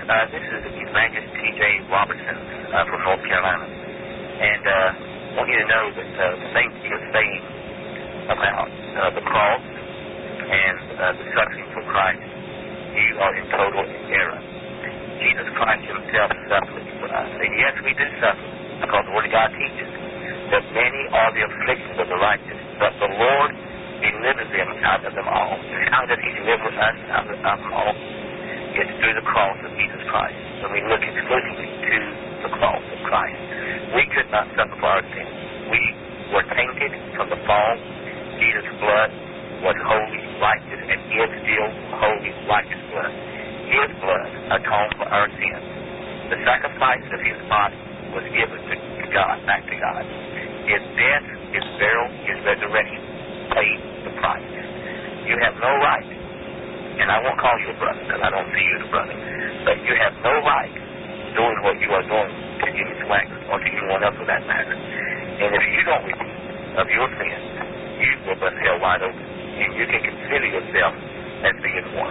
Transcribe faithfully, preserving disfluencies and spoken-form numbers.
Uh, this is Evangelist T J Robertson uh, from North Carolina. And uh, I want you to know that uh, the things you're saying about uh, the cross and uh, the suffering for Christ, you are in total error. Jesus Christ himself suffered for us. And yes, we do suffer, because the Word of God teaches that many are the afflictions of the righteous, but the Lord delivers them out of them all. And how does he deliver us out of them all? It's through the cross of Jesus Christ. So we look exclusively to the cross of Christ. We could not suffer for our sins. We were tainted from the fall. Jesus' blood was holy, righteous, and is still holy, righteous blood. His blood atoned for our sins. The sacrifice of his body was given to God, back to God. His death, his burial, his resurrection paid the price. You have no right, and I won't call you a brother because I don't see you as a brother, but you have no right doing what you are doing to Jimmy Swaggart or to anyone else for that matter. And if you don't repent of your sins, you will bust hell wide open, and you can consider yourself as being one.